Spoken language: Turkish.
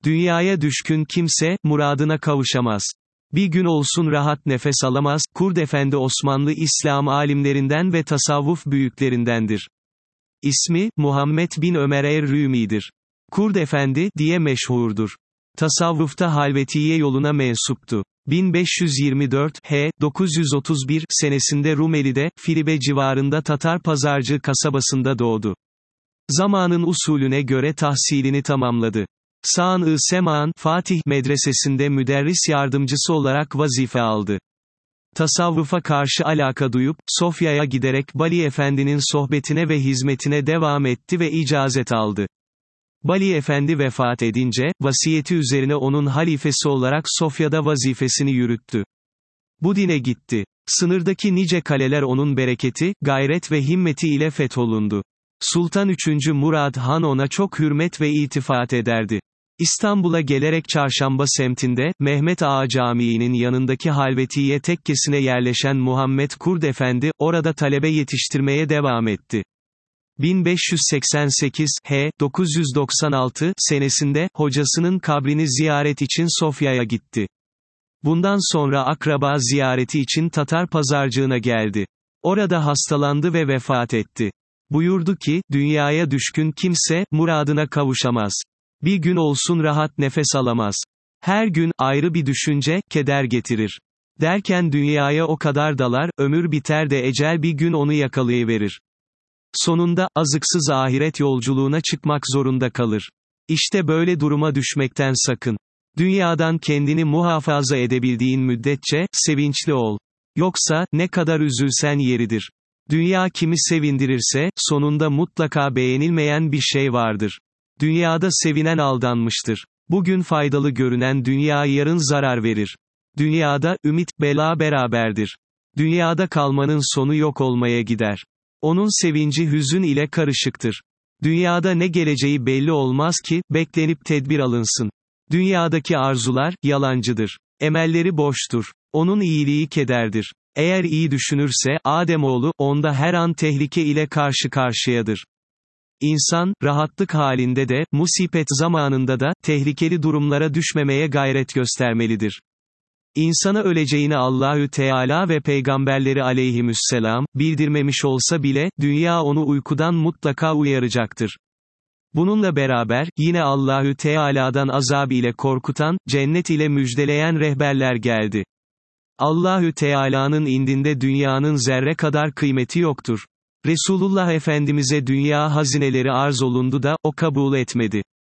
Dünyaya düşkün kimse, muradına kavuşamaz. Bir gün olsun rahat nefes alamaz. Kurd Efendi Osmanlı İslam alimlerinden ve tasavvuf büyüklerindendir. İsmi, Muhammed bin Ömer er-Rümi'dir. Kurd Efendi, diye meşhurdur. Tasavvufta halvetiye yoluna mensuptu. 1524, 931 senesinde Rumeli'de, Filibe civarında Tatar Pazarcı kasabasında doğdu. Zamanın usulüne göre tahsilini tamamladı. Sân-ı Semân, Fatih Medresesi'nde müderris yardımcısı olarak vazife aldı. Tasavvufa karşı alaka duyup, Sofya'ya giderek Bali Efendi'nin sohbetine ve hizmetine devam etti ve icazet aldı. Bali Efendi vefat edince, vasiyeti üzerine onun halifesi olarak Sofya'da vazifesini yürüttü. Bu dine gitti. Sınırdaki nice kaleler onun bereketi, gayret ve himmeti ile fetholundu. Sultan 3. Murad Han ona çok hürmet ve iltifat ederdi. İstanbul'a gelerek Çarşamba semtinde, Mehmet Ağa Camii'nin yanındaki halvetiye tekkesine yerleşen Muhammed Kurd Efendi, orada talebe yetiştirmeye devam etti. 1588, 996 senesinde, hocasının kabrini ziyaret için Sofya'ya gitti. Bundan sonra akraba ziyareti için Tatar Pazarcığına geldi. Orada hastalandı ve vefat etti. Buyurdu ki, dünyaya düşkün kimse, muradına kavuşamaz. Bir gün olsun rahat nefes alamaz. Her gün, ayrı bir düşünce, keder getirir. Derken dünyaya o kadar dalar, ömür biter de ecel bir gün onu yakalayıverir. Sonunda, azıksız ahiret yolculuğuna çıkmak zorunda kalır. İşte böyle duruma düşmekten sakın. Dünyadan kendini muhafaza edebildiğin müddetçe, sevinçli ol. Yoksa, ne kadar üzülsen yeridir. Dünya kimi sevindirirse, sonunda mutlaka beğenilmeyen bir şey vardır. Dünyada sevinen aldanmıştır. Bugün faydalı görünen dünya yarın zarar verir. Dünyada, ümit, bela beraberdir. Dünyada kalmanın sonu yok olmaya gider. Onun sevinci hüzün ile karışıktır. Dünyada ne geleceği belli olmaz ki, beklenip tedbir alınsın. Dünyadaki arzular, yalancıdır. Emelleri boştur. Onun iyiliği kederdir. Eğer iyi düşünürse, Ademoğlu, onda her an tehlike ile karşı karşıyadır. İnsan, rahatlık halinde de, musibet zamanında da, tehlikeli durumlara düşmemeye gayret göstermelidir. İnsana öleceğini Allahü Teala ve peygamberleri aleyhisselam, bildirmemiş olsa bile, dünya onu uykudan mutlaka uyaracaktır. Bununla beraber, yine Allahü Teala'dan azab ile korkutan, cennet ile müjdeleyen rehberler geldi. Allahü Teala'nın indinde dünyanın zerre kadar kıymeti yoktur. Resulullah Efendimiz'e dünya hazineleri arz olundu da, o kabul etmedi.